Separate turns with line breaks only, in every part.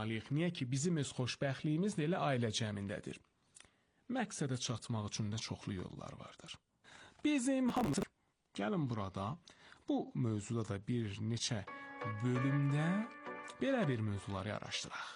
Niyə ki, bizim öz xoşbəxtliyimiz də elə ailə cəmindədir. Məqsədə çatmaq üçün də çoxlu yollar vardır. Bizim hamımız gəlin burada bu mövzuda da bir neçə bölümdə belə bir mövzuları araşdıraq.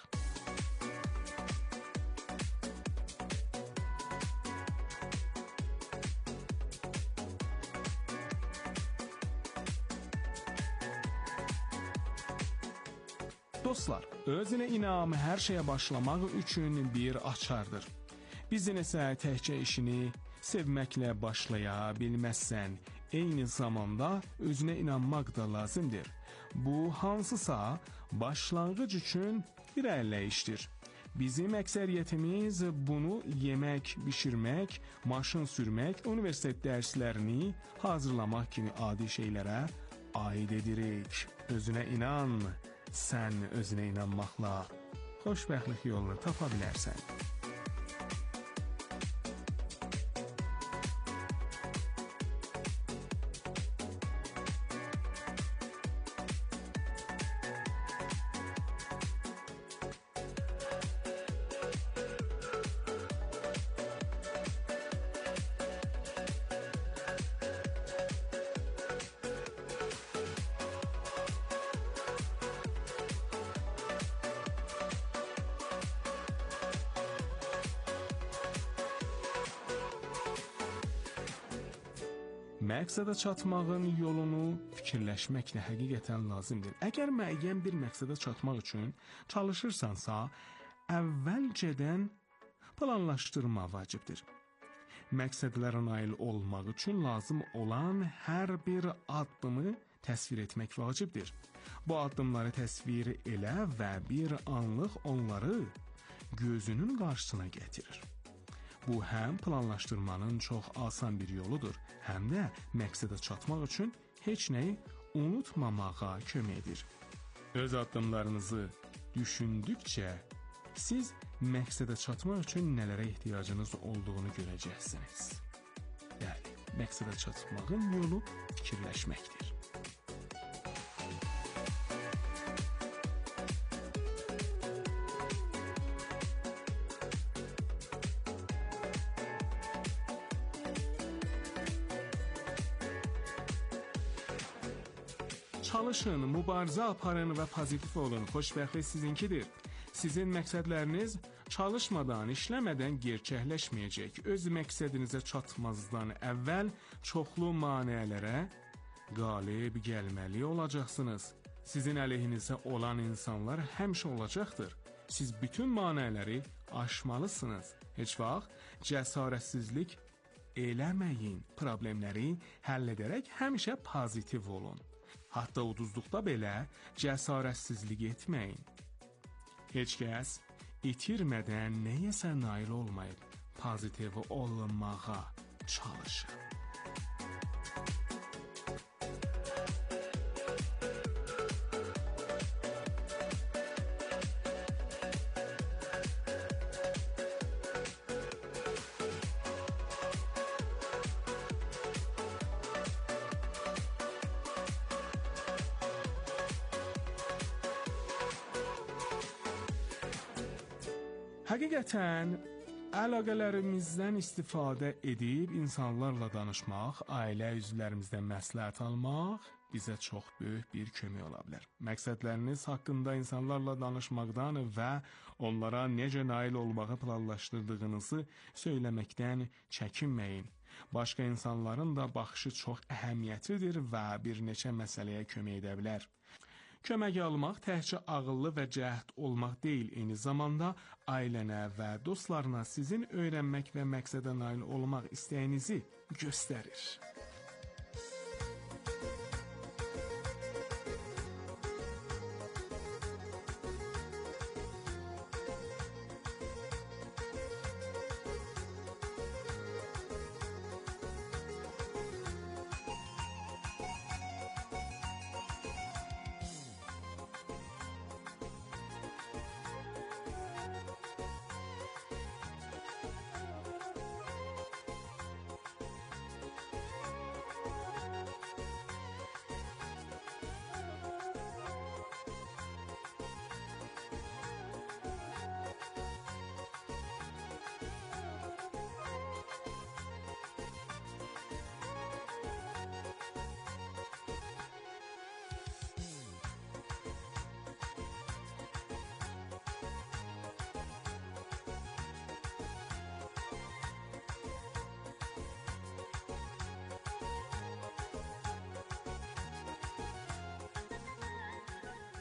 Dostlar, özünə inamı hər şeyə başlamaq üçün bir açardır. Bizin isə təkcə işini sevməklə başlaya bilməzsən, eyni zamanda özünə inanmaq da lazımdır. Bu hansısa başlanğıc üçün bir əlləyişdir. Bizim əksəriyyətimiz bunu yemək, bişirmək, maşın sürmək, universitet dərslərini hazırlamaq kimi adi şeylərə aid edirik. Özünə inan. Sən özünə inanmaqla xoşbəxtlik yolunu tapa bilərsən. Məqsədə çatmağın yolunu fikirləşməklə həqiqətən lazımdır. Əgər müəyyən bir məqsədə çatmaq üçün çalışırsansa, əvvəlcədən planlaşdırma vacibdir. Məqsədlərə nail olmaq üçün lazım olan hər bir addımı təsvir etmək vacibdir. Bu addımları təsvir elə və bir anlıq onları gözünün qarşısına gətirir. Bu həm planlaşdırmanın çox asan bir yoludur, həm də məqsədə çatmaq üçün heç nəyi unutmamağa kömək edir. Öz addımlarınızı düşündükcə siz məqsədə çatmaq üçün nələrə ehtiyacınız olduğunu görəcəksiniz. Yəni, məqsədə çatmağın yolu fikirləşməkdir. Çalışın, mübarizə aparın və pozitiv olun. Xoşbəxtlik sizinkidir. Sizin məqsədləriniz çalışmadan, işləmədən gerçəkləşməyəcək. Öz məqsədinizə çatmazdan əvvəl çoxlu maneələrə qalib gəlməli olacaqsınız. Sizin əleyhinizə olan insanlar həmişə olacaqdır. Siz bütün maneələri aşmalısınız. Heç vaxt cəsarətsizlik eləməyin. Problemləri həll edərək həmişə pozitiv olun. Hətta uduzduqda belə cəsarətsizlik etməyin. Heç kəs itirmədən nəyəsə nail olmayıb, pozitiv olmağa çalışın. Həqiqətən, əlaqələrimizdən istifadə edib insanlarla danışmaq, ailə üzvlərimizdən məsləhət almaq bizə çox böyük bir kömək ola bilər. Məqsədləriniz haqqında insanlarla danışmaqdan və onlara necə nail olmağı planlaşdırdığınızı söyləməkdən çəkinməyin. Başqa insanların da baxışı çox əhəmiyyətlidir və bir neçə məsələyə kömək edə bilər. Kömək almaq təkcə ağıllı və cəhd olmaq deyil, eyni zamanda ailənə və dostlarına sizin öyrənmək və məqsədə nail olmaq istəyinizi göstərir.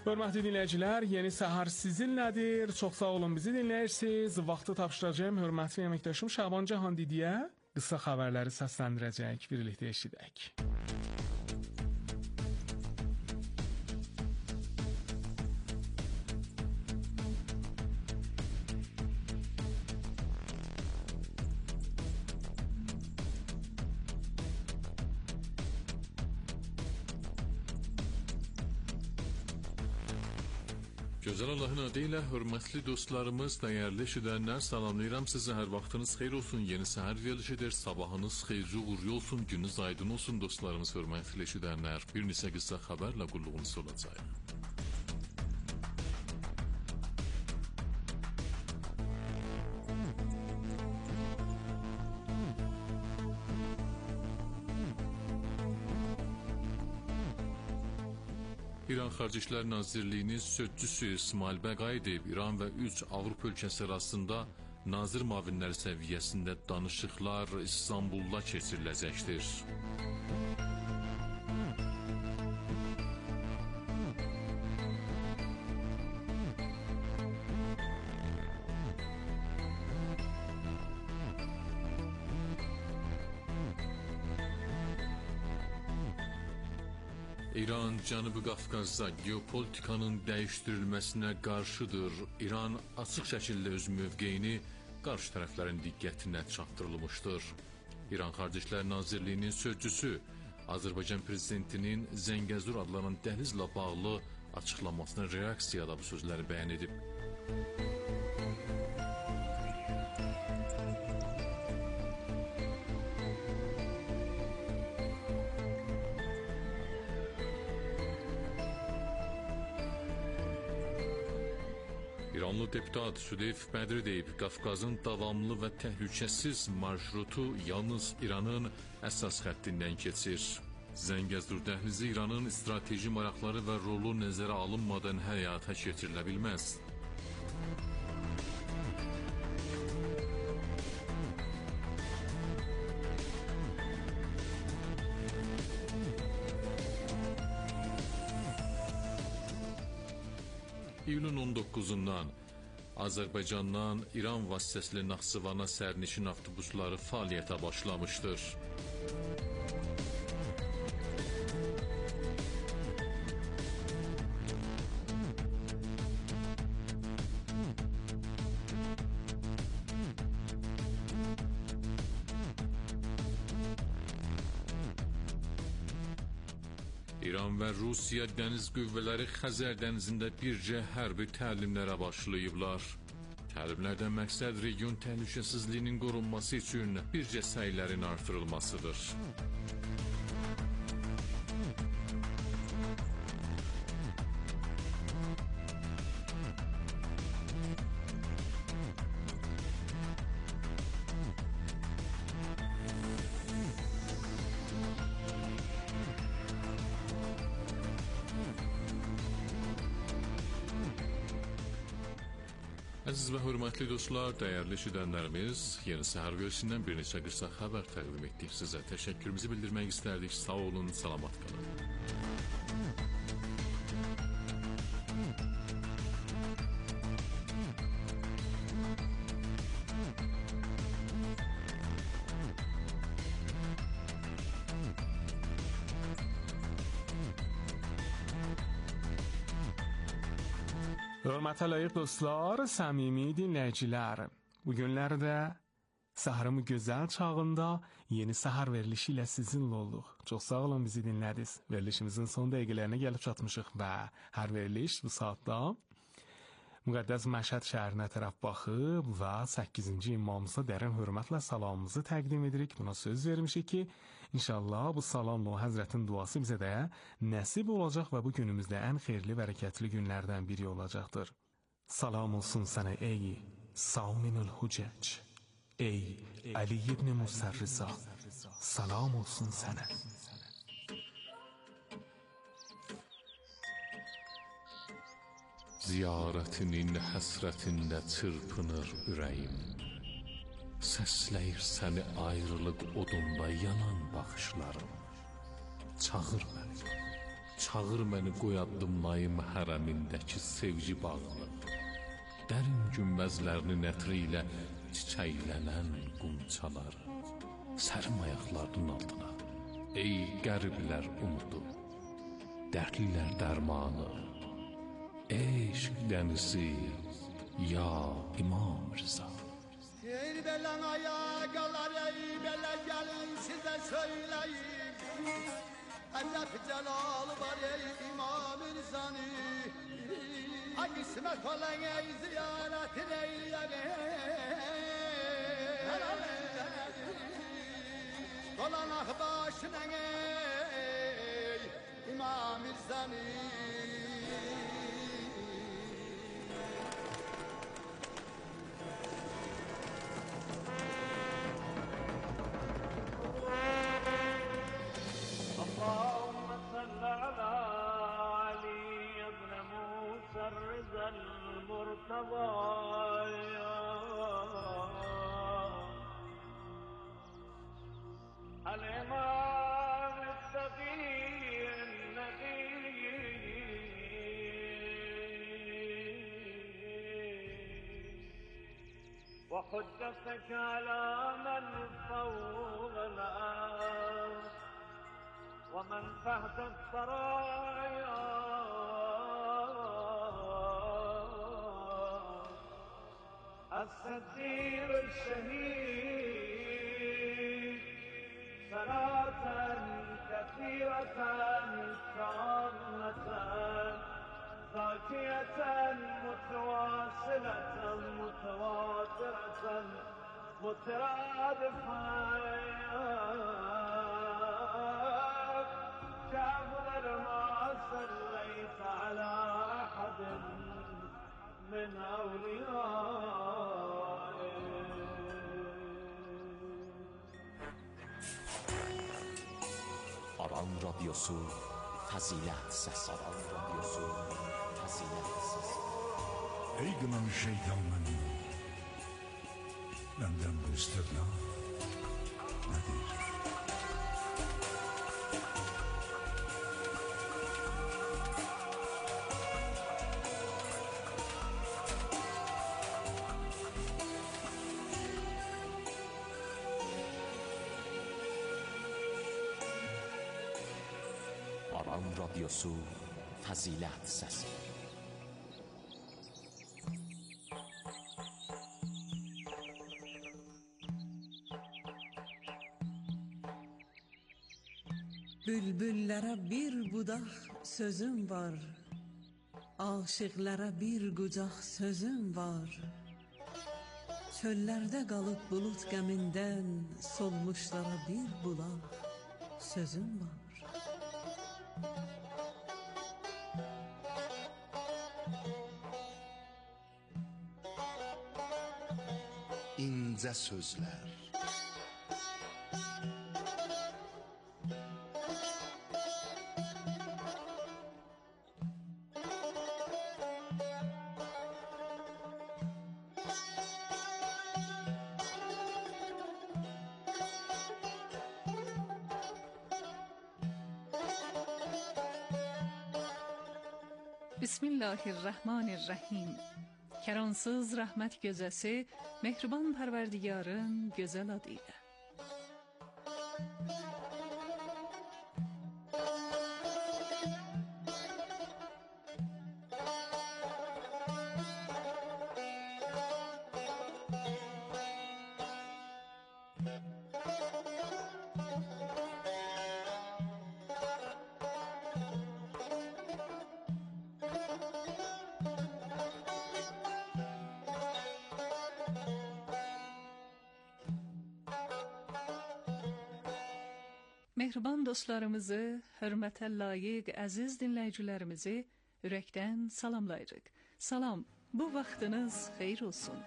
Hörmətli dinləyicilər, yeni səhər sizinlədir. Çox sağ olun bizi dinləyirsiniz. Vaxtı tapşıracağım hörmətli əməkdaşım Şaban Cahandidiyə qısa xəbərləri səsləndirəcək, birlikdə eşidək.
Gözəl Allahın adı ilə hörmətli dostlarımız, dəyərli eşidənlər, salamlayıram sizə. Hər vaxtınız xeyir olsun. Yeni səhər verilişidir. Sabahınız xeyirli, uğurlu olsun. Gününüz aydın olsun dostlarımız, hörmətli eşidənlər. Bir neçə qısa xəbərlə qulluğunuz olacaq. İran Xarici İşlər Nazirliyinin sözçüsü İsmail Bəqayev İran və 3 Avropa ölkəsi arasında nazir müavinləri səviyyəsində danışıqlar İstanbulda keçiriləcəkdir. İran, Cənubi Qafqazda geopolitikanın dəyişdirilməsinə qarşıdır. İran açıq şəkildə öz mövqeyini qarşı tərəflərin diqqətinə çatdırılmışdır. İran Xarici İşlər Nazirliyinin sözçüsü Azərbaycan prezidentinin Zəngəzur adlanan dəhlizlə bağlı açıqlamasına reaksiyada bu sözləri bəyan edib. İranlı deputat Südeyf Bədri deyib, Qafqazın davamlı və təhlükəsiz marşrutu yalnız İranın əsas xəttindən keçir. Zəngəzur dəhlizi İranın strateji maraqları və rolu nəzərə alınmadan həyata keçirilə bilməz. İyulun 19-undan Azərbaycandan İran vasitəsilə Naxçıvana sərnişin avtobusları fəaliyyətə başlamışdır. İran və Rusiya dəniz qüvvələri Xəzər dənizində bircə hərbi təlimlərə başlayıblar. Təlimlərdən məqsəd region təhlükəsizliyinin qorunması üçün bircə səylərin artırılmasıdır. Əziz və hörmətli dostlar, dəyərli eşidənlərimiz, yeni səhər verilişindən bir neçə qısa xəbər təqdim etdik sizə. Təşəkkürümüzü bildirmək istərdik. Sağ olun, salamat qalın.
Hörmətə layiq dostlar, səmimi dinləyicilər, bu günlərdə səhərin gözəl çağında yeni səhər verilişi ilə sizinlə olduq. Çox sağ olun bizi dinlədiniz. Verilişimizin son dəqiqələrinə gəlib çatmışıq və hər veriliş bu saatda müqəddəs Məşhəd şəhərinə tərəf baxıb və 8-ci imamımıza dərin hörmətlə salamımızı təqdim edirik. Buna söz vermişik ki, İnşallah bu salamla o Həzrətin duası bizə də nəsib olacaq və bu günümüzdə ən xeyirli və hərəkətli günlərdən biri olacaqdır. Salam olsun sənə ey Saminul Hücəc, ey Ali ibn Musərriza, salam olsun sənə.
Ziyarətinin həsrətində çırpınır ürəyim. Səsləyir səni ayrılıq odunda yanan baxışlarım. Çağır məni, çağır məni qoy addımlayım hərəmindəki sevgi bağını. Dərin günbəzlərinin ətri ilə çiçəklənən qumçalar, sərim ayaqlarının altına. Ey qəriblər umudu, dərdlilər dərmanı, eşq dənizi, ya İmam Rıza.
Ey belen ayakalar, ey bele gelin size söyleyeyim. Ellef celal var ey İmam-ı Rıza'nı. Ha kısmet olan ey ziyaretin eyleyeyim. Dolanak başına ey İmam-ı Rıza'nı.
اللهم صل على علي بن موسى الرضا المرتضى الإمام التقي النبي وحجتك على من فوق الأرض ومن تحت الثرايا الستير الشهيد صلاة كثيرة كاملة زاكية متواصلة متواترة مترادفة كأفضل ما صليت على أحد من أوليائك.
Aran Radyosu Fazilet Sesi. Aran Radyosu Fazilet Sesi.
Ey gınan şeytanın benden bu istirna nedir?
Aran Radyosu Fazilet Sesi.
Bülbüllərə bir budaq sözüm var, aşıqlara bir qucaq sözüm var. Çöllərdə qalıb bulut qəmindən solmuşlara bir bulaq sözüm var.
İnce sözler.
Bismillahirrahmanirrahim. Kəransız rəhmət gözəsi, mehriban pərverdigarın gözəl adıyla. Mehriban dostlarımızı, hörmətə layiq əziz dinləyicilərimizi ürəkdən salamlayırıq. Salam, bu vaxtınız xeyir olsun.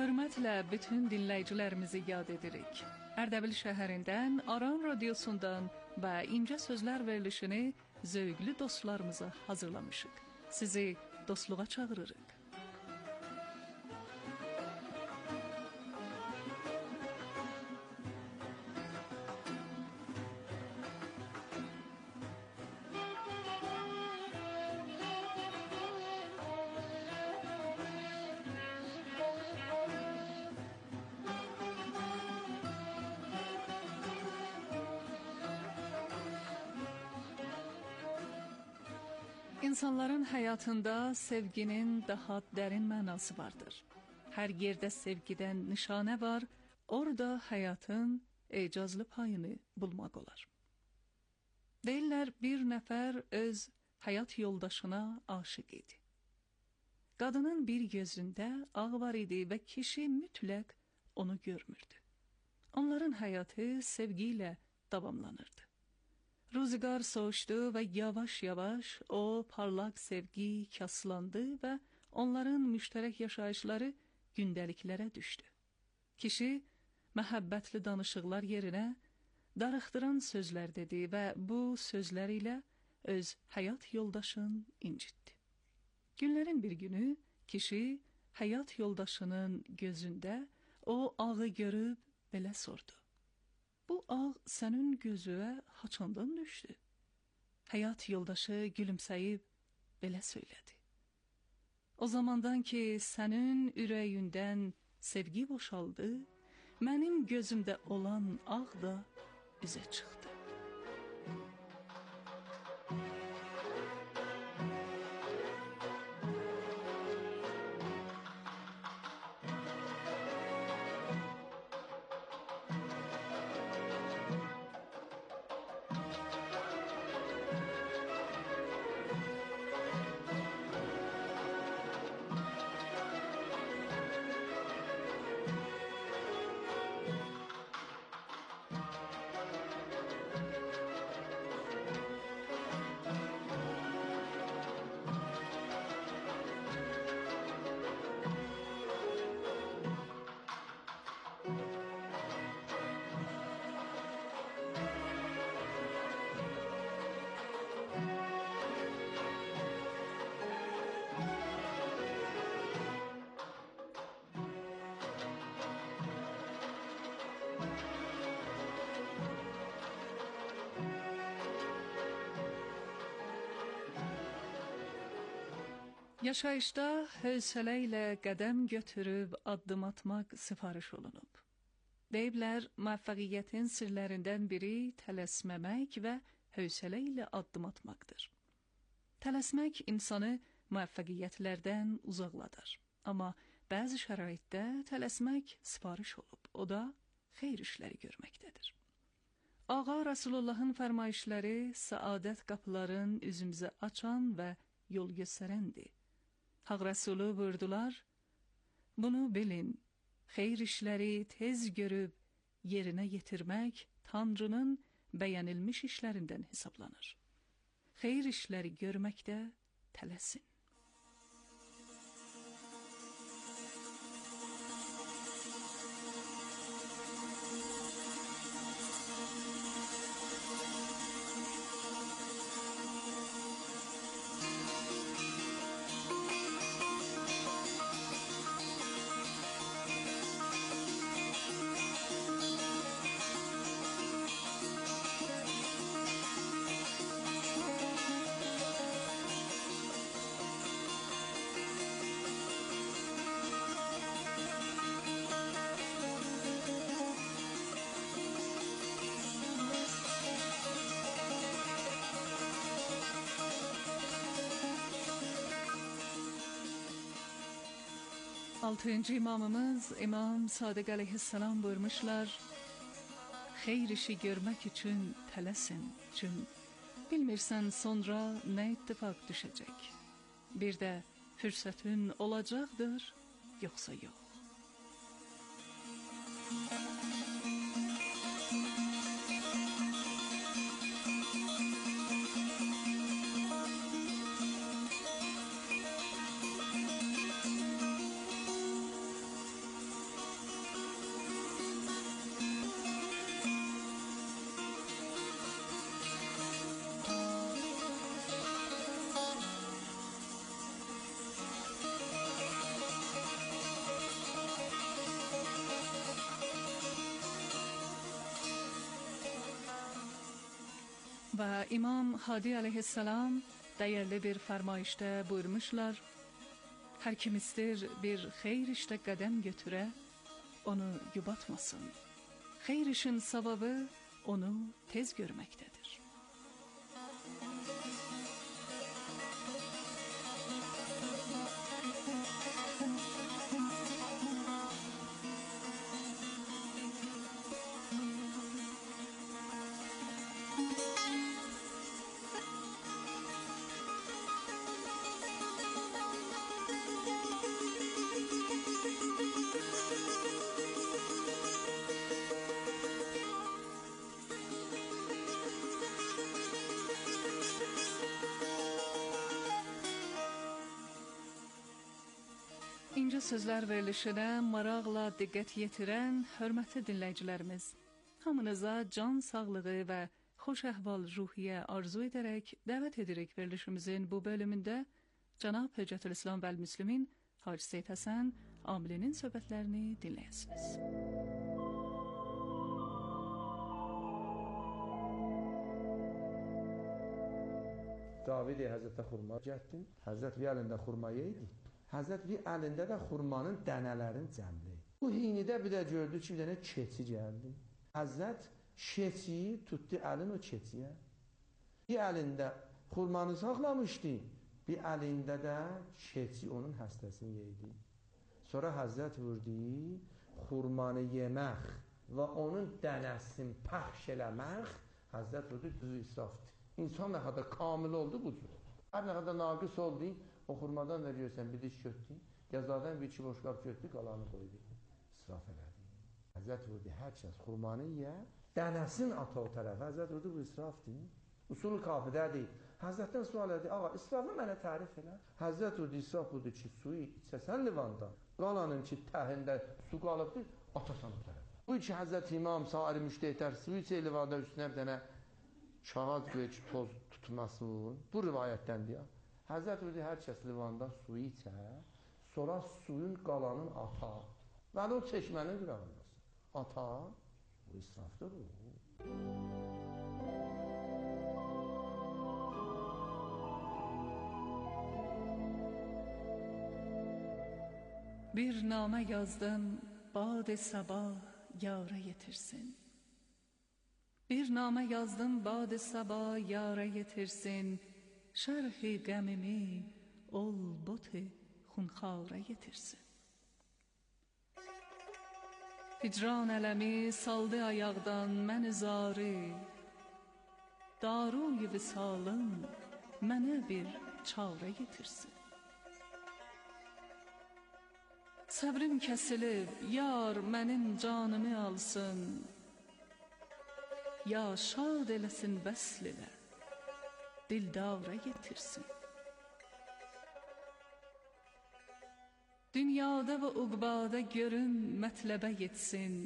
Hörmətlə bütün dinləyicilərimizi yad edirik. Ərdəbil şəhərindən Aran radiosundan və incə sözlər verilişini zövqlü dostlarımıza hazırlamışıq. Sizi dostluğa çağırırıq. İnsanların həyatında sevginin daha dərin mənası vardır. Hər yerdə sevgidən nişanə var, orada həyatın ecazlı payını bulmaq olar. Deyirlər, bir nəfər öz həyat yoldaşına aşiq idi. Qadının bir gözündə ağ var idi və kişi mütləq onu görmürdü. Onların həyatı sevgi ilə davamlanırdı. Rüzgar soğuşdu və yavaş-yavaş o parlaq sevgi kaslandı və onların müştərək yaşayışları gündəliklərə düşdü. Kişi məhəbbətli danışıqlar yerinə darıxdıran sözlər dedi və bu sözlər ilə öz həyat yoldaşını incitdi. Günlərin bir günü kişi həyat yoldaşının gözündə o ağı görüb belə sordu. Bu ağ sənin gözüyə haçandan düşdü? Həyat yoldaşı gülümsəyib belə söylədi. O zamandan ki, sənin ürəyindən sevgi boşaldı, mənim gözümdə olan ağ da üzə çıxdı. Yaşayışda hövsələ ilə qədəm götürüb addım atmaq sifariş olunub. Deyiblər, müvəffəqiyyətin sirlərindən biri tələsməmək və hövsələ ilə addım atmaqdır. Tələsmək insanı müvəffəqiyyətlərdən uzaqladar. Amma bəzi şəraitdə tələsmək sifariş olub. O da xeyir işləri görməkdədir. Ağa Rasulullahın fərmayişləri səadət qapıların üzümüzə açan və yol göstərəndir. Haq Rəsulu buyurdular, bunu bilin, xeyir işləri tez görüb yerinə yetirmək Tanrının bəyənilmiş işlərindən hesablanır. Xeyir işləri görməkdə tələsin. Altıncı imamımız İmam Sadiq Aleyhisselam buyurmuşlar, xeyir işi görmək üçün tələsin, çün bilmirsən sonra nə ittifaq düşəcək. Bir də fürsətin olacaqdır, yoxsa yox. Və İmam Hadi əleyhissalam dəyərli bir fərmayişdə buyurmuşlar: hər kim istir bir xeyir işdə qədəm götürə, onu yubatmasın. Xeyir işin savabı onu tez görməkdədir. İnce sözlər verilişinə maraqla diqqət yetirən hörmətli dinləyicilərimiz, hamınıza can sağlığı və xoş əhval ruhiyyə arzu edərək dəvət edirik verilişimizin bu bölümündə Cənab Hüccətülislam vəl Müslimin Hacı Seyid Həsən Amilinin söhbətlərini dinləyəsiniz.
Davidi Həzrətə xurma getdim. Həzrət bir əlində xurma yeydi. Həzrət bir əlində də xurmanın dənələrini cəmləyir. Bu hinidə bir də gördü ki, bir dənə keçi gəldi. Həzrət keçiyi tutdu əlin o keçiyə. Bir əlində xurmanı saxlamışdı, bir əlində də keçi onun həstəsini yeydi. Sonra Həzrət vurdu, xurmanı yemək və onun dənəsini pəxş eləmək, Həzrət vurdu, düzü israfdır. İnsan nə qədər kamil oldu bu cür. Hər nə qədər naqis oldu, o xurmadan da görsən bir diş götdü, gəzadan bir iki boşqab götdü, qalanı qoydu. İsraf elədi. Həzrət vurdu, hər kəs xurmanı yiyə, dənəsin ata o tərəfə. Həzrət vurdu, bu israfdır. Usul kafidədir. Həzrətdən sual edir, ağa, israfı mənə tərif elə. Həzrət vurdu, israf budur ki, suyu içəsən livanda, qalanın ki, təhində su qalıbdır, atasan o tərəfə. Bu iki Həzrət İmam sair müştehitər suyu içə livanda üstünə bir dənə kağız qoyur ki, toz tutmasın. Bu rivayətdəndir ya. Həzrət vurdu, hər kəs livanda suyu içə, sonra suyun qalanın ata. Və o çeşmənin qırağındasın. Ata, bu israfdır bu.
Bir namə yazdım, bad-i sabah yara yetirsin. Bir namə yazdım, bad-i sabah yara yetirsin. Şərh-i qəmimi ol bot-i xunxara yetirsin. Hicran ələmi saldı ayaqdan mən zarı, daruy visalın mənə bir çara yetirsin. Səbrim kəsilib, yar mənim canımı alsın, ya şad eləsin vəsl ilə, dildara yetirsin. Dünyada və uqbada görüm mətləbə yetsin.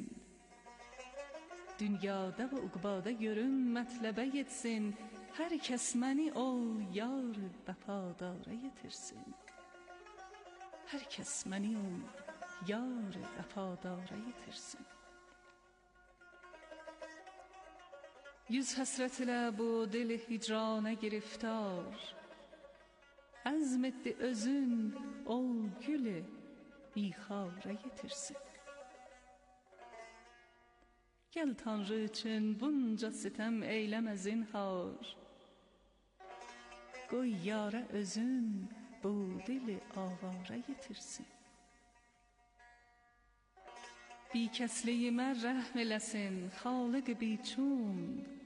Dünyada və uqbada görüm mətləbə yetsin. Hər kəs məni ol yar vəfadara yetirsin. Hər kəs məni ol yar vəfadara yetirsin. Yüz həsrət ilə bu dil hicrana giriftar, əzm etdi özün ol gülü bixara yetirsin. Gəl Tanrı üçün bunca sitəm eyləmə zinhar, qoy yara özün bu dili avara yetirsin. Bikəsliyimə rəhm eləsin xaliq biçun,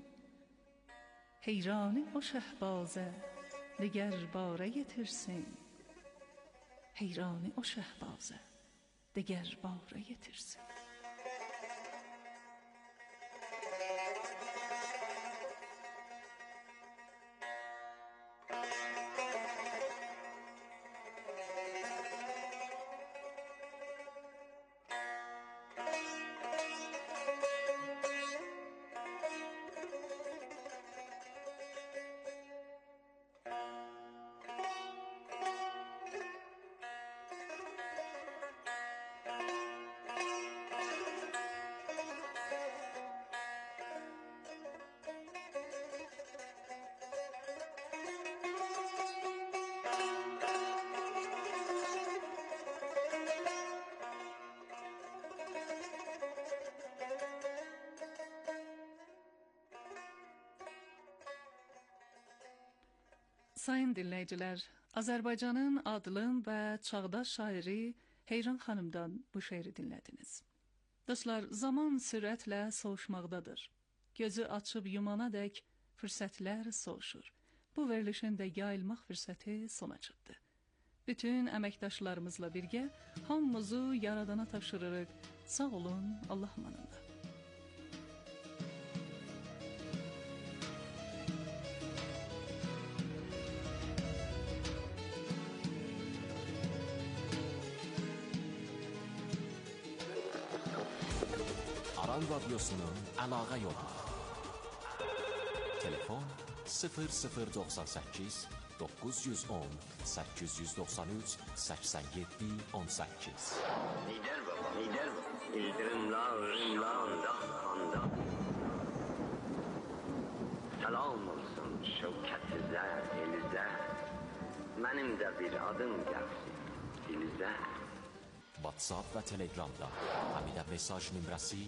heyrani o şəhbazə diگر باره yetirsin. Heyrani o şəhbazə diگر باره yetirsin. Sayın dinləyicilər, Azərbaycanın adlı və çağdaş şairi Heyran xanımdan bu şeiri dinlədiniz. Dostlar, zaman sürətlə soğuşmaqdadır. Gözü açıb yumana dək fürsətlər soğuşur. Bu verilişin də yayılmaq fürsəti sona çıxdı. Bütün əməkdaşlarımızla birgə hamımızı Yaradana tapşırırıq. Sağ olun, Allah amanında.
Aran Radyosu'nun əlaqə yolu. Telefon 0098 910 893 87 18.
Lider baba, lider baba. İldirimler kanda. Selam olsun şevketize, elize. Benim de bir adım gelsin dilize.
WhatsApp və Telegramda həmidə mesaj nömrəsi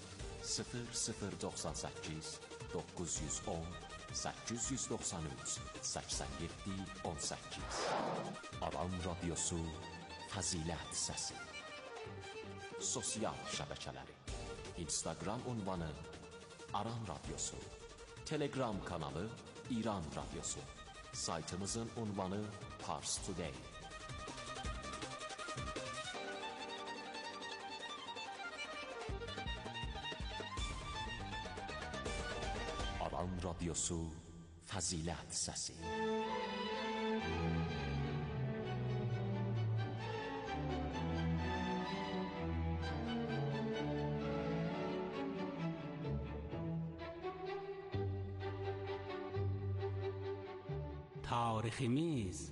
0098 910 893 87 18. Aran Radyosu Fəzilət Səsi. Sosial şəbəkələri: Instagram ünvanı Aran Radyosu, Telegram kanalı İran Radyosu, saytımızın ünvanı Pars Today. Aran Radyosu Fəzilət Səsi.
Tariximiz.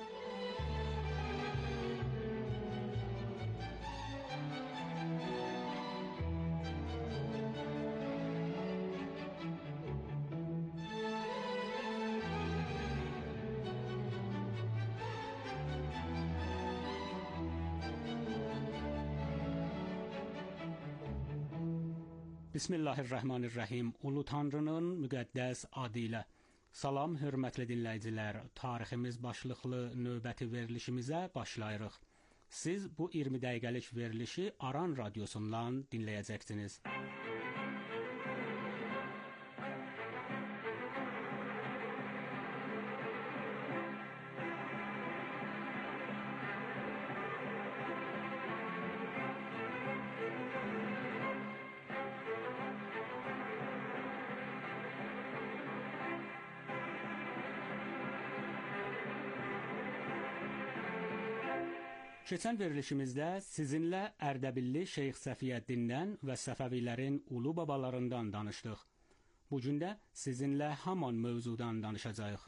Bismillahirrahmanirrahim. Ulu Tanrının müqəddəs adı ilə. Salam, hörmətli dinləyicilər. Tariximiz başlıqlı növbəti verilişimizə başlayırıq. Siz bu 20 dəqiqəlik verilişi Aran Radyosundan dinləyəcəksiniz. Keçən verilişimizdə sizinlə Ərdəbilli Şeyx Səfiyyəddindən və Səfəvilərin ulu babalarından danışdıq. Bugün də sizinlə haman mövzudan danışacağıq.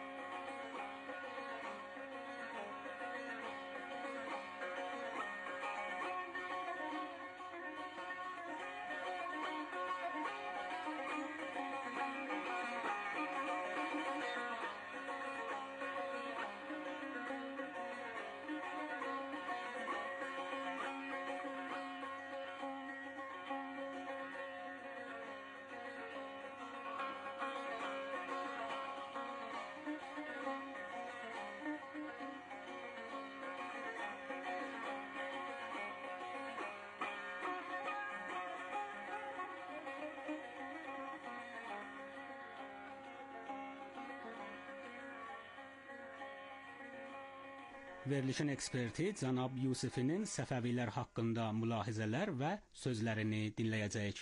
Verilişin eksperti cənab Yusifinin Səfəvilər haqqında mülahizələr və sözlərini dinləyəcəyik.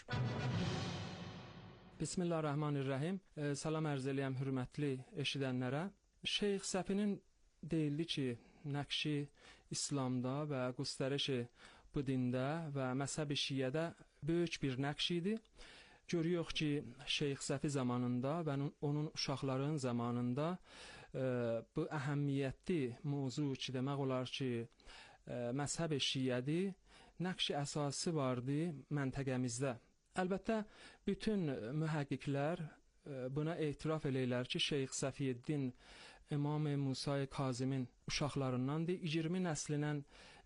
Bismillahirrahmanirrahim. Salam ərz eləyəm hörmətli eşidənlərə. Şeyx Səfinin deyildi ki, nəqşi İslamda və göstərişi bu dində və məzhəb-i şiədə böyük bir nəqş idi. Görüyoruz ki, Şeyx Səfi zamanında və onun uşaqların zamanında bu əhəmiyyətli mövzu ki, demək olar ki, məzhəb-i şiədir, nəqş əsası vardı məntəqəmizdə. Əlbəttə, bütün mühəqqiqlər buna etiraf eləyirlər ki, Şeyx Səfiyyəddin İmam Musa Kazımın uşaqlarındandır. 20 nəslindən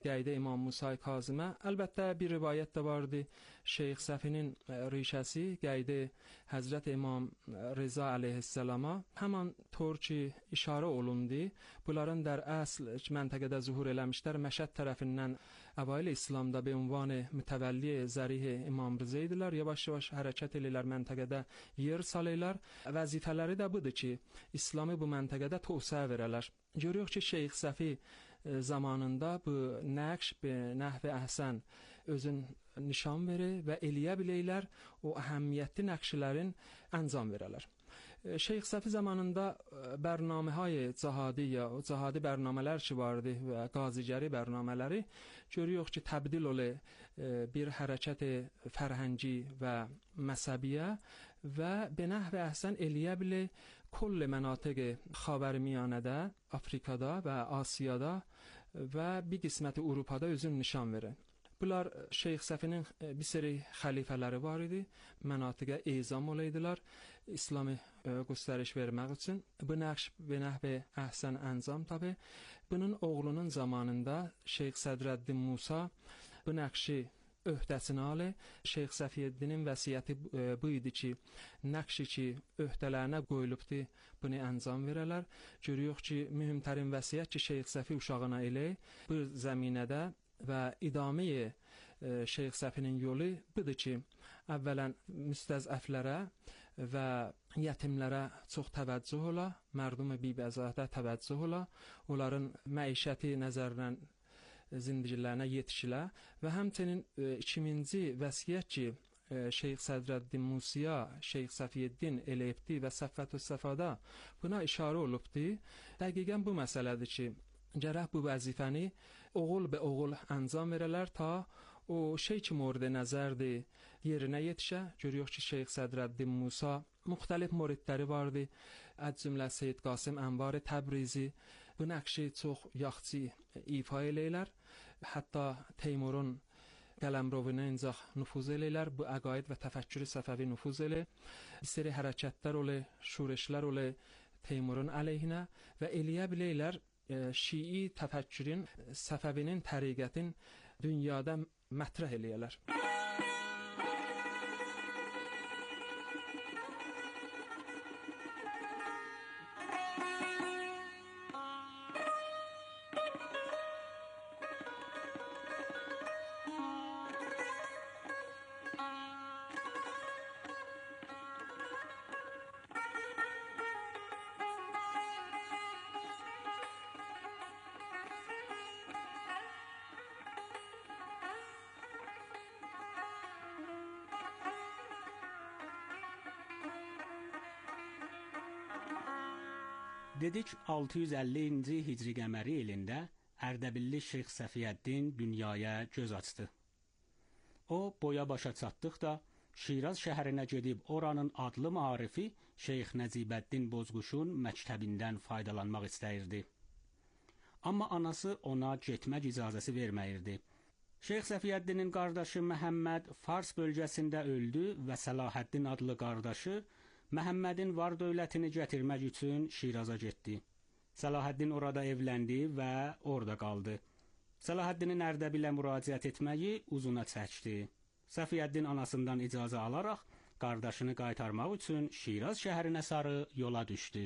Qəydə İmam Musa Kazımə. Əlbəttə bir rivayət də vardı. Şeyx Səfinin rişəsi qəydə Həzrət İmam Rıza əleyhissalama həmin tor ki işarə olundu. Bunların dar əsl məntəqədə zuhur eləmişlər. Məşəd tərəfindən əvvəl İslamda be ünvan mütəvəlli zərih İmam Rıza idilər. Yavaş-yavaş hərəkət edirlər məntəqədə yer salırlar. Vəzifələri də budur ki, İslamı bu məntəqədə tövsiyə verərlər. Görürük ki, Şeyx Səfi zamanında bu nəqş be nəhv-i əhsən özün nişan verir və eləyə bilirlər o əhəmiyyətli nəqşlərin əncam verərlər. Şeyx Səfi zamanında bərnaməهای cihadi ya o cihadi bərnamələr ki vardı və qazigəri bərnamələri görürük ki, təbdil olur bir hərəkət fərhəngi və məzhəbiyə və be nəhv-i əhsən eləyə bilir کل مناطق خاورمیانه Afrikada və Asiyada və bir qisməti Avropada özün nişan verir. Bunlar Şeyx Səfinin bir seri xəlifələri var idi. Mənatiqə ezam olaydılar. İslamı göstəriş vermək üçün. Bu nəqş və nəhv əhsən əncam tabi. Bunun oğlunun zamanında Şeyx Sədrəddin Musa bu nəqşi öhdəsinə alır. Şeyx Səfiyyəddinin vəsiyyəti bu idi ki, nəqşi ki öhdələrinə qoyulubdu, bunu əncam verərlər. Görürük ki, mühümtərin vəsiyyət ki, Şeyx Səfi uşağına elə bu zəminədə və idamə Şeyx Səfinin yolu budur ki, əvvələn müstəzəflərə və yetimlərə çox təvəccüh ola, mərdum-i bibəzətə təvəccüh ola, onların məişəti nəzərdən zindicilərinə yetişilə və həmçinin 2000-ci vəsiyyət ki, Şeyx Sədrəddin Musiya, Şeyx Səfiyyəddin eləyibdi və Səffətü Səfada buna işarə olubdu. Dəqiqən bu məsələdir ki, gərək bu vəzifəni oğul be oğul əncam verələr ta o şey ki mورد nəzərdir yerinə yetişə. Görürük ki, Şeyx Sədrəddin Musa müxtəlif muridləri vardı. Az cümlə Seyyid Qasım Ənvar Təbrizi bu nəqşi çox yaxşı ifa eləyirlər. Hətta Teymurun qələmrovuna incaq nüfuz eləyirlər. Bu əqaid və təfəkkürü Səfəvi nüfuz eləyir. Bir seri hərəkətlər olur, şurişlər olur Teymurun əleyhinə və eləyə bilirlər Şii təfəkkürün, Səfəvinin təriqətin dünyada mətrəh eləyirlər.
Dedik 650-ci Hicri qəməri ilində Ərdəbilli Şeyx Səfiyyəddin dünyaya göz açdı. O boya başa çatdıqda Şiraz şəhərinə gedib oranın adlı marifi Şeyx Nəcibəddin Bozquşun məktəbindən faydalanmaq istəyirdi. Amma anası ona getmək icazəsi verməyirdi. Şeyx Səfiyyəddinin qardaşı Məhəmməd Fars bölgəsində öldü və Səlahəddin adlı qardaşı Məhəmmədin var dövlətini gətirmək üçün Şiraza getdi. Səlahəddin orada evləndi və orada qaldı. Səlahəddinin Ərdəbilə müraciət etməyi uzuna çəkdi. Səfiyyəddin anasından icazə alaraq qardaşını qaytarmaq üçün Şiraz şəhərinə sarı yola düşdü.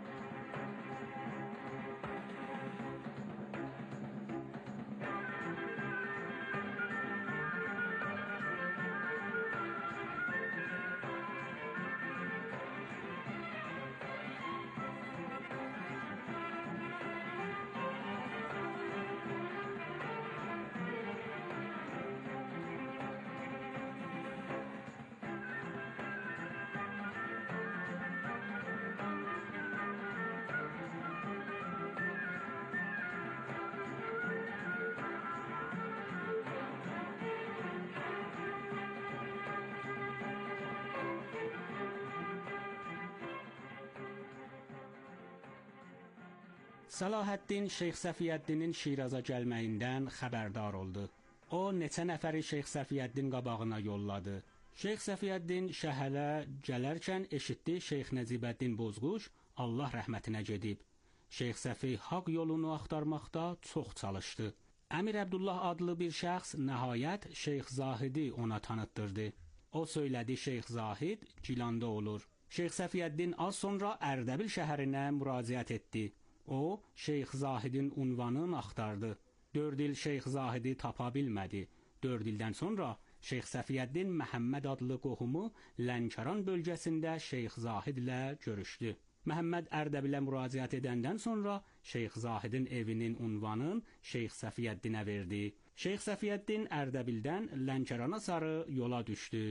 Səlahəddin Şeyx Səfiyyəddinin Şiraza gəlməyindən xəbərdar oldu. O, neçə nəfəri Şeyx Səfiyyəddin qabağına yolladı. Şeyx Səfiyyəddin şəhərə gələrkən eşitdi Şeyx Nəcibəddin Bozquş Allah rəhmətinə gedib. Şeyx Səfi haqq yolunu axtarmaqda çox çalışdı. Əmir Əbdullah adlı bir şəxs nəhayət Şeyx Zahidi ona tanıtdırdı. O söylədi Şeyx Zahid Gilanda olur. Şeyx Səfiyyəddin az sonra Ərdəbil şəhərinə müraciət etdi. O, Şeyx Zahidin unvanını axtardı. 4 il Şeyx Zahidi tapa bilmədi. 4 ildən sonra Şeyx Səfiyyəddin Məhəmməd adlı qohumu Lənkəran bölgəsində Şeyx Zahid ilə görüşdü. Məhəmməd Ərdəbilə müraciət edəndən sonra Şeyx Zahidin evinin unvanını Şeyx Səfiyyəddinə verdi. Şeyx Səfiyyəddin Ərdəbildən Lənkərana sarı yola düşdü.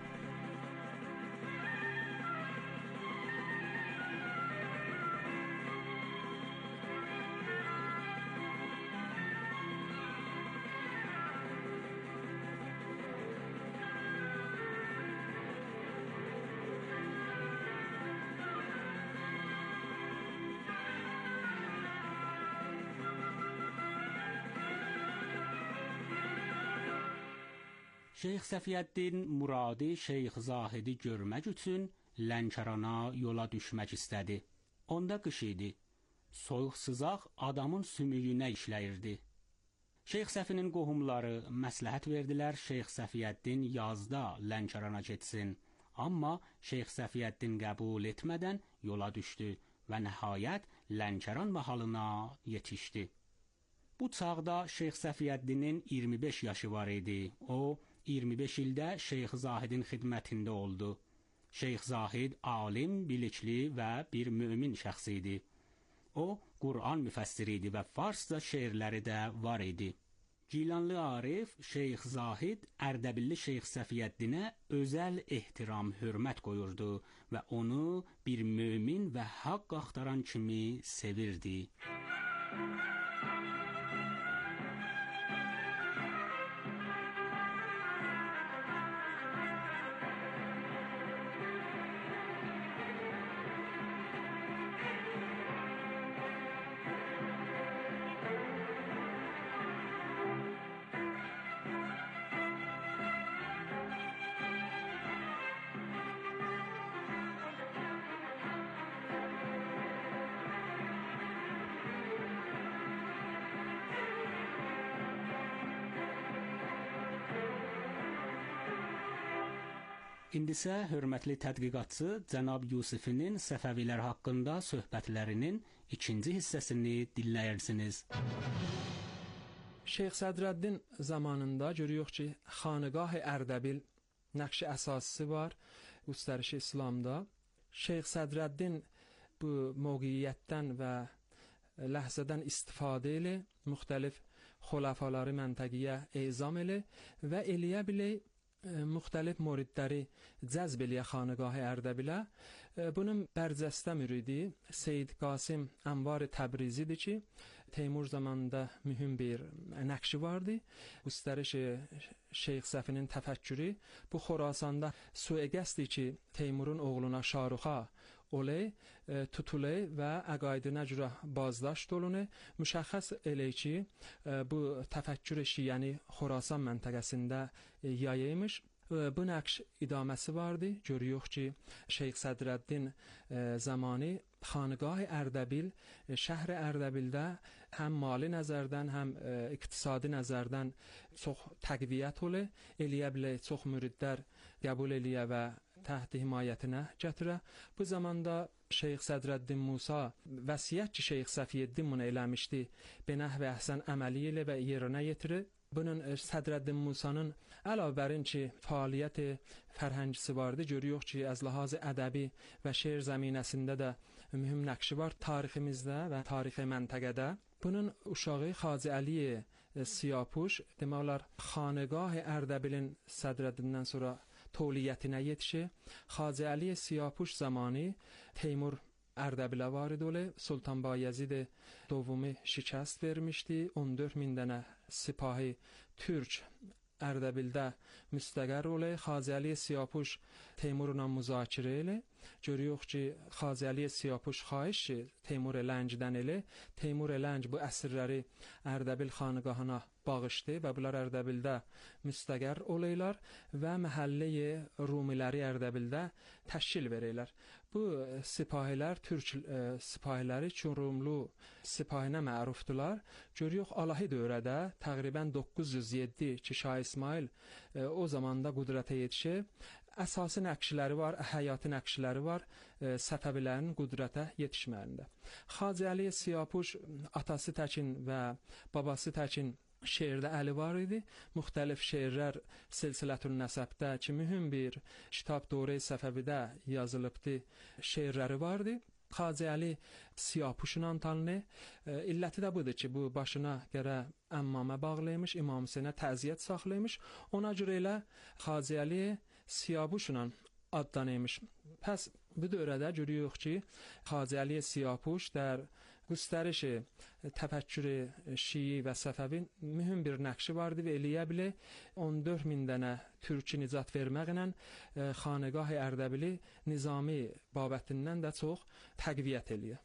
Şeyx Səfiyyəddin muradi Şeyx Zahidi görmək üçün Lənkərana yola düşmək istədi. Onda qış idi. Soyuq sızaq adamın sümüyünə işləyirdi. Şeyx Səfinin qohumları məsləhət verdilər Şeyx Səfiyyəddin yazda Lənkərana getsin. Amma Şeyx Səfiyyəddin qəbul etmədən yola düşdü və nəhayət Lənkəran mahalına yetişdi. Bu çağda Şeyx Səfiyyəddinin 25 yaşı var idi. O, 25 ildə Şeyx Zahidin xidmətində oldu. Şeyx Zahid alim, bilikli və bir mömin şəxs idi. O, Qur'an müfəssiri idi və farsca şeirləri də var idi. Gilanlı Arif Şeyx Zahid Ərdəbilli Şeyx Səfiyyəddinə özəl ehtiram, hörmət qoyurdu və onu bir mömin və haqq axtaran kimi sevirdi. İndi isə hörmətli tədqiqatçı cənab Yusifinin Səfəvilər haqqında söhbətlərinin ikinci hissəsini dinləyirsiniz.
Şeyx Sədrəddin zamanında görüyoruz ki, Xanəgah Ərdəbil nəqşi əsasisi var, göstərişi İslamda. Şeyx Sədrəddin bu mövqiyyətdən və ləhzədən istifadə ilə müxtəlif xulafaları məntəqiyə ezam elə və eləyə bilə müxtəlif muridləri cəzb eləyə Xanəgah Ərdəbilə. Bunun bərcəstə müridi Seyyid Qasim Ənvar Təbrizidir ki, Teymur zamanında mühüm bir nəqşi vardı. Göstərişi Şeyx Səfinin təfəkkürü bu Xorasanda sueqəsdir ki, Teymurun oğluna Şaruxa olay, tutulay və əqaidinə görə bazdaşt olunur. Müşəxəs elə ki, bu təfəkkür şiyəni Xorasan məntəqəsində yayıymış. Bu nəqş idaməsi vardı. Görüyoruz ki, Şeyx Sədrəddin zamanı Xanəgah Ərdəbil, şəhər Ərdəbildə həm mali nəzərdən, həm iqtisadi nəzərdən çox təqviyyət olur. Eləyə bilə çox müridlər qəbul eləyə və təhti himayətinə gətirə. Bu zamanda Şeyx Sədrəddin Musa vəsiyyət ki, Şeyx Səfiyyəddin bunu eləmişdi, benəhv əhsən əməli ilə və yerinə yetirir. Bunun Sədrəddin Musanın əlavə bərin ki, fəaliyyət fərhəngisi vardı. Görüyoruz ki, az ləhaz ədəbi və şeir zəminəsində də mühüm nəqşi var tariximizdə və tarixi məntəqədə. Bunun uşağı Xacə Əli Siyapuş, demək olar Xanəgah Ərdəbilin Sədrəddindən sonra toliyyətinə yetişir. Xacə Əli Siyapuş zamanı Teymur Ərdəbilə varid olur. Sultan Bayezid dovumi şikəst vermişdi. 14.000 dənə sipahi Türk Ərdəbildə müstəqər olur. Xacə Əli Siyapuş Teymurla müzakirə ilə görüyoruz ki, Xazı Əliyev Siyapuş xahiş ki, Teymur Ləncdən elə, Teymur Lənc bu əsirləri Ərdəbil xanqahına bağışdı və bunlar Ərdəbildə müstəqər olaylar və məhəlləyi Rumiləri Ərdəbildə təşkil verirlər. Bu sipahilər Türk sipahiləri Çurumlu sipahinə mərufdular. Görüyoruz Alahi dövrədə təqribən 907 ki, Şah İsmail o zamanda qüdrətə yetişir. Əsası nəqşləri var, həyati nəqşləri var Səfəvilərin qüdrətə yetişməyində. Xacə Əliyev Siyapuş atası təkin və babası təkin şeirdə əli var idi. Müxtəlif şeirlər Silsilətül Nəsəbdə ki, mühüm bir kitab Dövrə-i Səfəvidə yazılıbdı, şeirləri vardı. Xacə Əli Siyapuşla tanınır. İlləti də budur ki, bu başına görə əmmamə bağlaymış, İmam Hüseynə təziyyət saxlaymış. Ona görə elə Xacə Əli Siyapuşla adlanırmış. Pəs bu dövrədə görüyoruz ki, Xacə Əli Siyapuş در گسترش تفکر شیعی و صفوی mühüm bir nəqşi vardı və eləyə bile 14.000 dənə türkü nicat verməklə xanəgah Ərdəbili nizami babətindən də çox təqviyyət eləyir.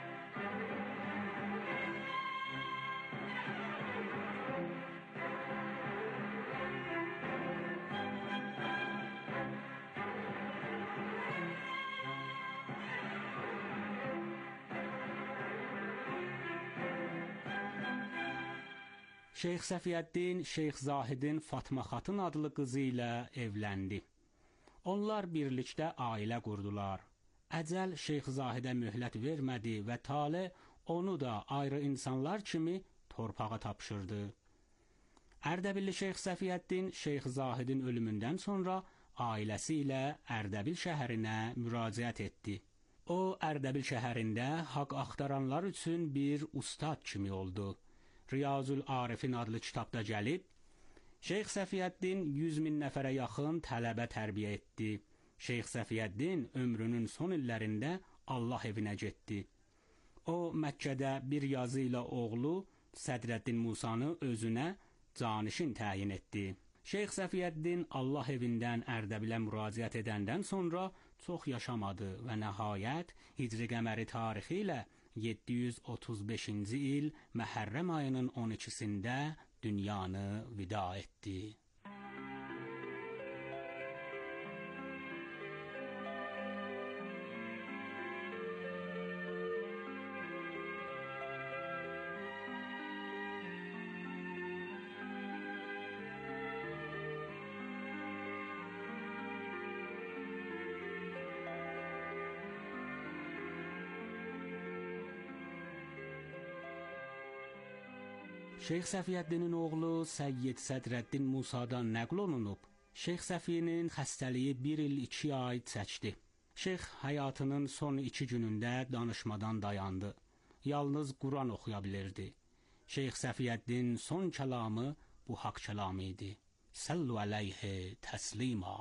Şeyx Səfiyyəddin Şeyx Zahidin Fatma Xatın adlı qızı ilə evləndi. Onlar birlikdə ailə qurdular. Əcəl Şeyx Zahidə möhlət vermədi və Tale onu da ayrı insanlar kimi torpağa tapşırdı. Ərdəbilli Şeyx Səfiyyəddin Şeyx Zahidin ölümündən sonra ailəsi ilə Ərdəbil şəhərinə müraciət etdi. O, Ərdəbil şəhərində haqq axtaranlar üçün bir ustad kimi oldu. Riyazül Arifin adlı kitabda gəlib, Şeyx Səfiyyəddin 100.000 nəfərə yaxın tələbə tərbiyə etdi. Şeyx Səfiyyəddin ömrünün son illərində Allah evinə getdi. O, Məkkədə bir yazı ilə oğlu Sədrəddin Musanı özünə canişin təyin etdi. Şeyx Səfiyyəddin Allah evindən Ərdəbilə müraciət edəndən sonra çox yaşamadı və nəhayət Hicri qəməri tarixi ilə 735-ci il Məhərrəm ayının 12-sində dünyanı vida etdi. Şeyx Səfiyyəddinin oğlu Səyyid Sədrəddin Musadan nəql olunub. Şeyx Səfiyinin xəstəliyi 1 il 2 ay çəkdi. Şeyx həyatının son 2 günündə danışmadan dayandı. Yalnız Quran oxuya bilirdi. Şeyx Səfiyyəddin son kəlamı bu haqq kəlamı idi. Sallu aleyhi təslima.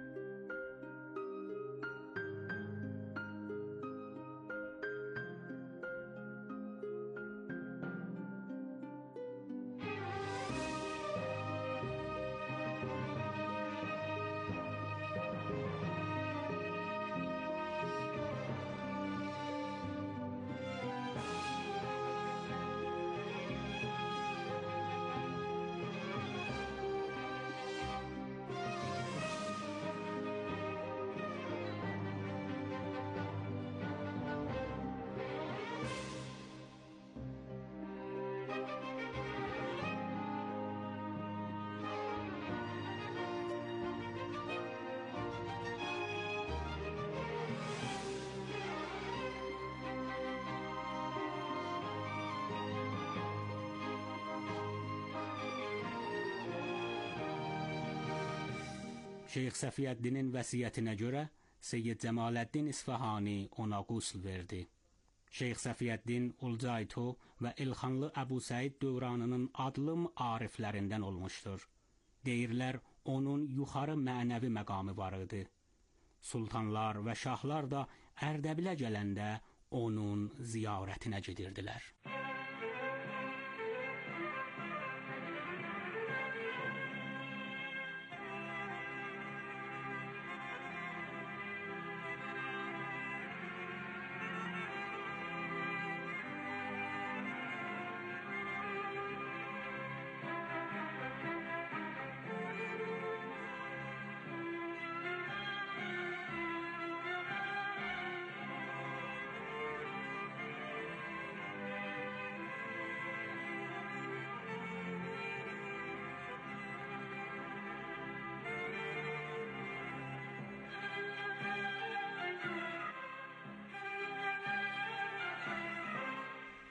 Şeyx Səfiyyəddinin vəsiyyətinə görə Seyyid Cəmaləddin İsfahani ona qusl verdi. Şeyx Səfiyyəddin Ulcayto və İlxanlı Əbu Səid dövranının adlım ariflərindən olmuşdur. Deyirlər, onun yuxarı mənəvi məqamı var idi. Sultanlar və şahlar da Ərdəbilə gələndə onun ziyarətinə gedirdilər.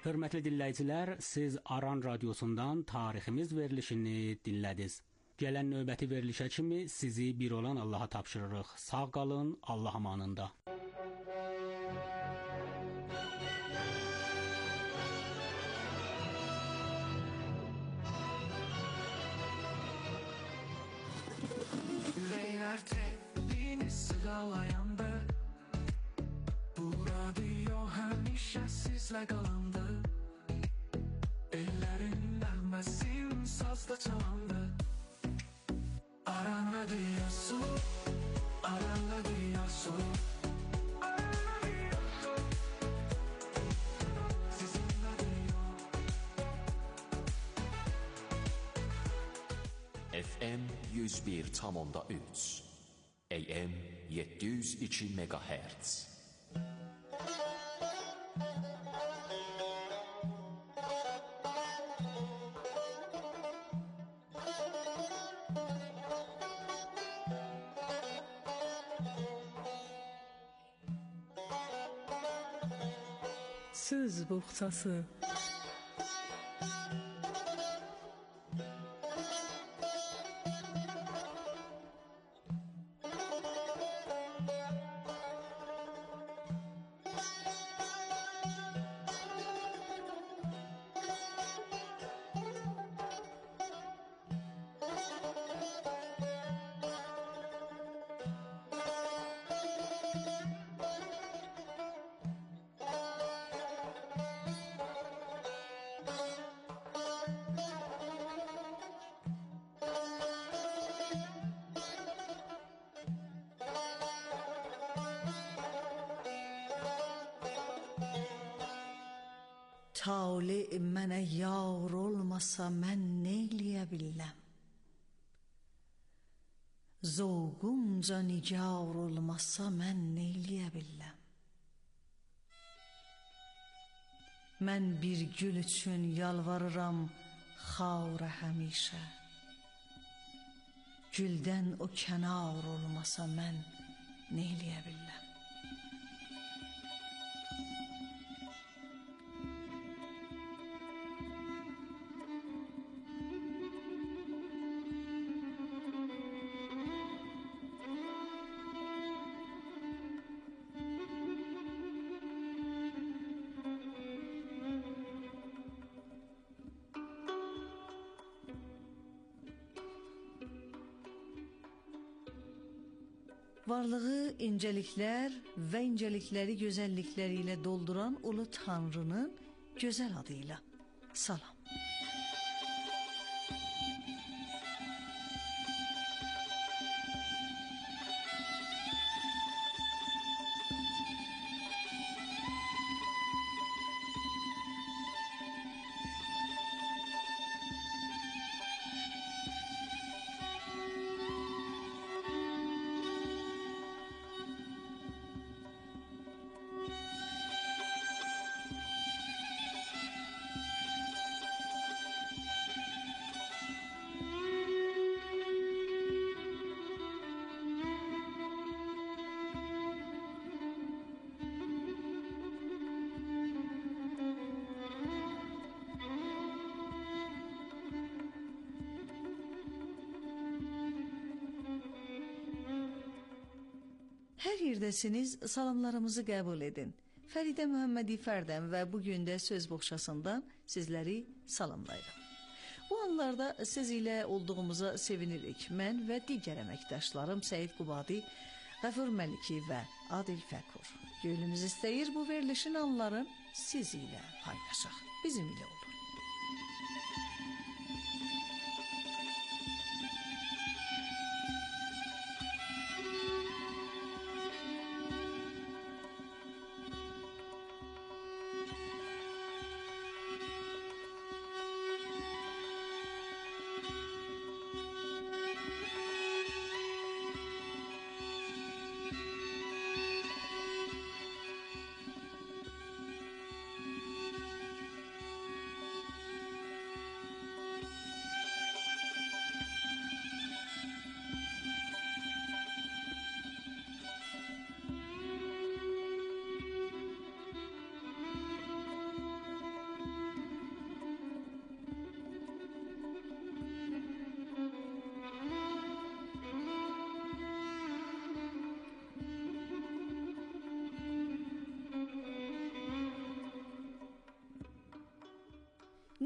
Hörmətli dinləyicilər, siz Aran Radiosundan tariximiz verilişini dinlədiniz. Gələn növbəti verilişə kimi sizi bir olan Allaha tapşırırıq. Sağ qalın, Allah amanında.
Ürəklər tepini sığalayandı. Bu radio həmişə sizlə qalandı. Ellərin nəğməsin sazda çalandı. Aran radiosu, Aran radiosu, Aran radiosu, sizin radio.
FM 101.3 AM 702 MHz.
Söz boğçası.
Talih mənə yar olmasa mən neyləyə biləm? Zovqumca nigar olmasa mən neyləyə biləm? Mən bir gül üçün yalvarıram xaura həmişə. Güldən o kənar olmasa mən neyləyə biləm? Varlığı inceliklər və incelikləri gözəllikləri ilə dolduran ulu Tanrının gözəl adıyla salam. Hər yerdəsiniz, salamlarımızı qəbul edin. Fəridə Məhəmmədi Fərdəm və bugün də söz boğçasından sizləri salamlayıram. Bu anlarda siz ilə olduğumuza sevinirik. Mən və digər əməkdaşlarım Səid Qubadi, Qəfur Məliki və Adil Fəkur. Gönlümüz istəyir bu verilişin anlarını siz ilə paylaşaq. Bizim ilə olun.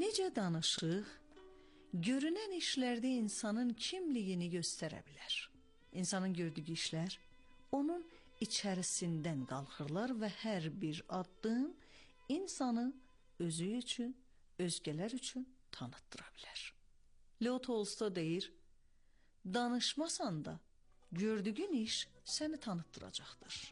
Necə danışıq, görünən işlərdə insanın kimliyini göstərə bilər. İnsanın gördüyü işlər onun içərisindən qalxırlar və hər bir addım insanı özü üçün, özgələr üçün tanıtdıra bilər. Leo Tolstoy deyir, danışmasan da gördüyün iş səni tanıtdıracaqdır.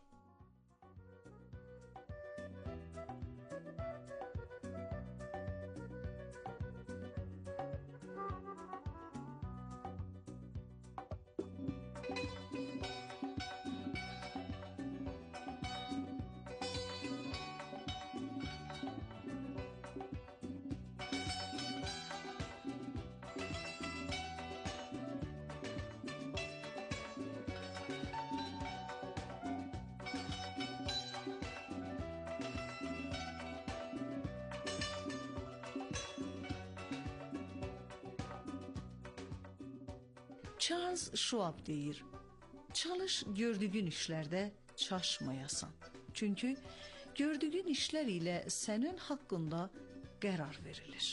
Charles Schwab deyir, çalış gördüyün işlərdə çaşmayasan. Çünki gördüyün işlər ilə sənin haqqında qərar verilir.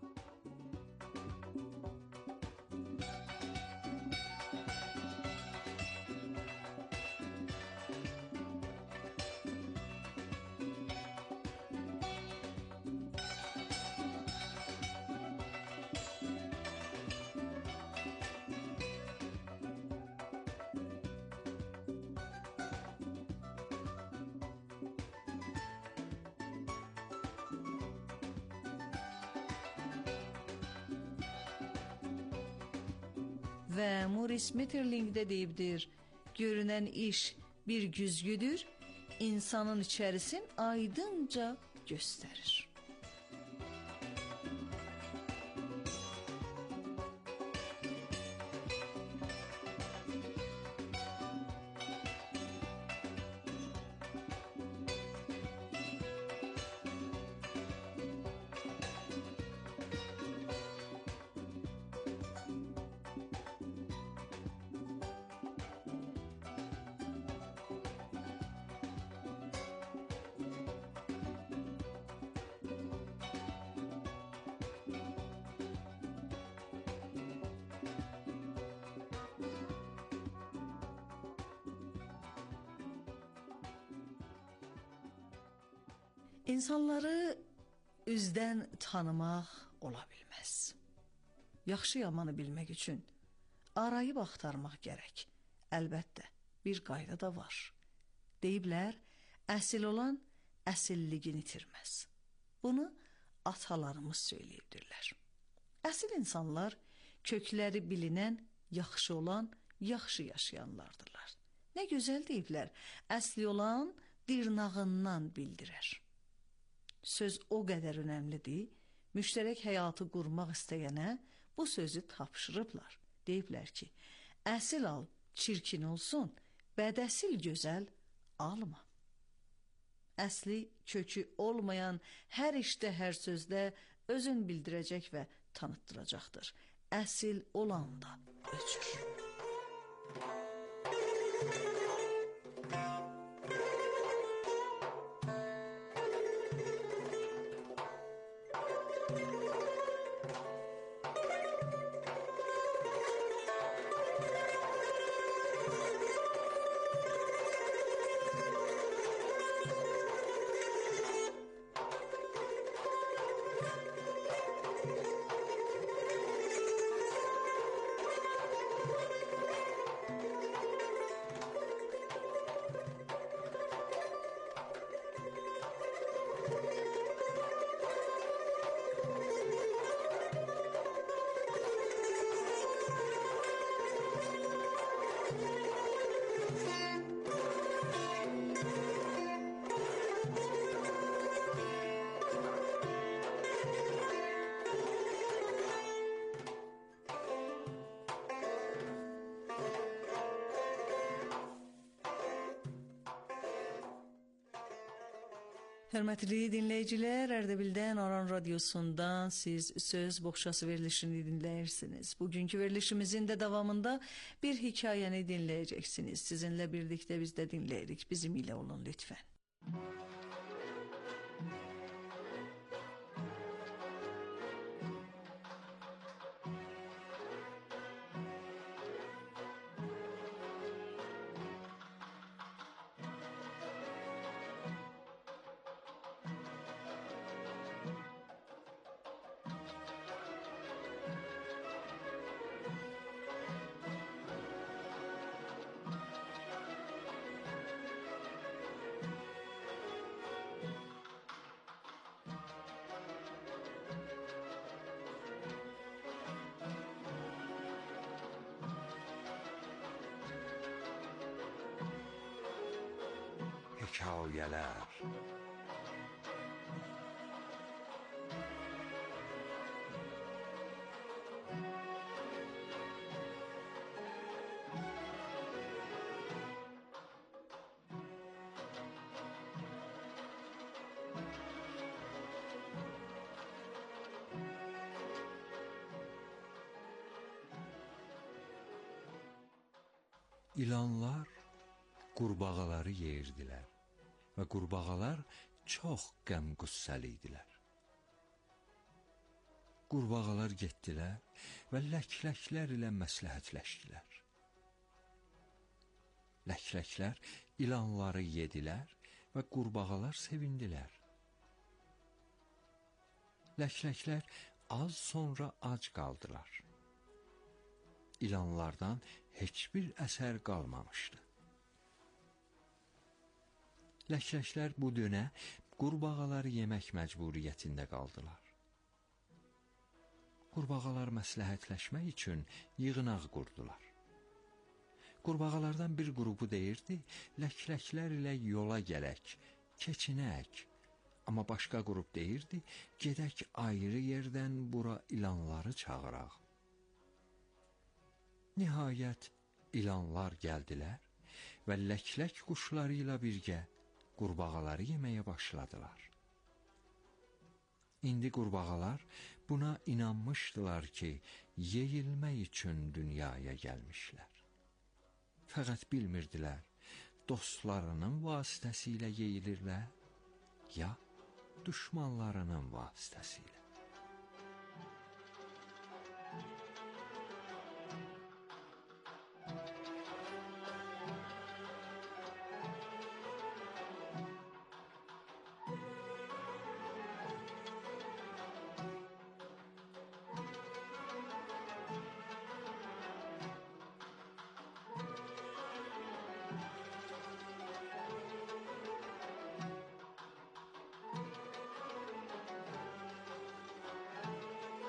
Və Maurice Maeterlinck də deyibdir, görünən iş bir güzgüdür, insanın içərisin aydınca göstərir. İnsanları üzdən tanımaq ola bilməz. Yaxşı yamanı bilmək üçün arayıb axtarmaq gərək. Əlbəttə, bir qayda da var. Deyiblər, əsil olan əsilligini itirməz. Bunu atalarımız söyləyibdirlər. Əsil insanlar kökləri bilinən, yaxşı olan, yaxşı yaşayanlardırlar. Nə gözəl deyiblər, əsli olan dırnağından bildirər. Söz o qədər önəmlidir, müştərək həyatı qurmaq istəyənə bu sözü tapşırıblar. Deyiblər ki, əsil al, çirkin olsun, bədəsil gözəl alma. Əsli kökü olmayan hər işdə, hər sözdə özün bildirəcək və tanıtdıracaqdır. Əsil olan da öcür. Hörmətli dinləyicilər, Ərdəbildən Aran Radiosundan siz Söz Boğçası verilişini dinləyirsiniz. Bugünkü verilişimizin də davamında bir hekayəni dinləyəcəksiniz. Sizinlə birlikdə biz də dinləyirik. Bizim ilə olun lütfən.
hekayələr. İlanlar qurbağaları yeyirdilər və qurbağalar çox qəm-qüssəli idilər. Qurbağalar getdilər və ləkləklər ilə məsləhətləşdilər. Ləkləklər ilanları yedilər və qurbağalar sevindilər. Ləkləklər az sonra ac qaldılar. İlanlardan heç bir əsər qalmamışdı. Ləkləklər bu dönə qurbağaları yemək məcburiyyətində qaldılar. Qurbağalar məsləhətləşmək üçün yığınaq qurdular. Qurbağalardan bir qrupu deyirdi, ləkləklər ilə yola gələk, keçinək. Amma başqa qrup deyirdi, gedək ayrı yerdən bura ilanları çağıraq. Nihayət ilanlar gəldilər və ləklək quşları ilə birgə qurbağaları yeməyə başladılar. İndi qurbağalar buna inanmışdılar ki, yeyilmək üçün dünyaya gəlmişlər. Fəqət bilmirdilər, dostlarının vasitəsilə yeyilirlər, ya düşmanlarının vasitəsilə.